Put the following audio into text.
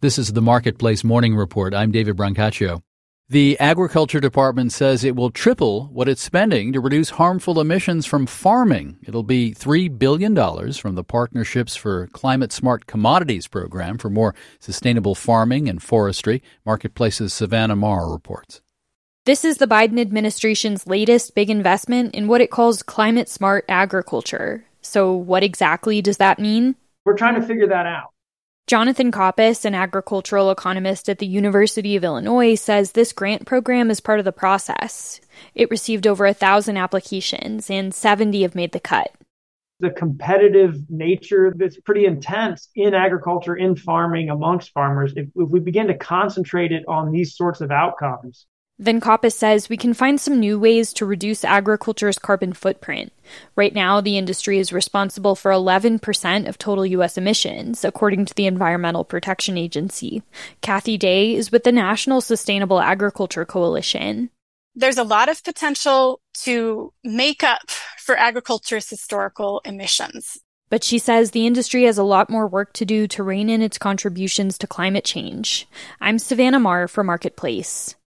This is the Marketplace Morning Report. I'm David Brancaccio. The Agriculture Department says it will triple what it's spending to reduce harmful emissions from farming. It'll be $3 billion from the Partnerships for Climate-Smart Commodities program for more sustainable farming and forestry. Marketplace's Savannah Maher reports. This is the Biden administration's latest big investment in what it calls climate-smart agriculture. So what exactly does that mean? We're trying to figure that out. Jonathan Koppes, an agricultural economist at the University of Illinois, says this grant program is part of the process. It received over 1,000 applications, and 70 have made the cut. The competitive nature that's pretty intense in agriculture, in farming, amongst farmers, if we begin to concentrate it on these sorts of outcomes. Then Koppes says we can find some new ways to reduce agriculture's carbon footprint. Right now, the industry is responsible for 11% of total U.S. emissions, according to the Environmental Protection Agency. Kathy Day is with the National Sustainable Agriculture Coalition. There's a lot of potential to make up for agriculture's historical emissions. But she says the industry has a lot more work to do to rein in its contributions to climate change. I'm Savannah Maher for Marketplace.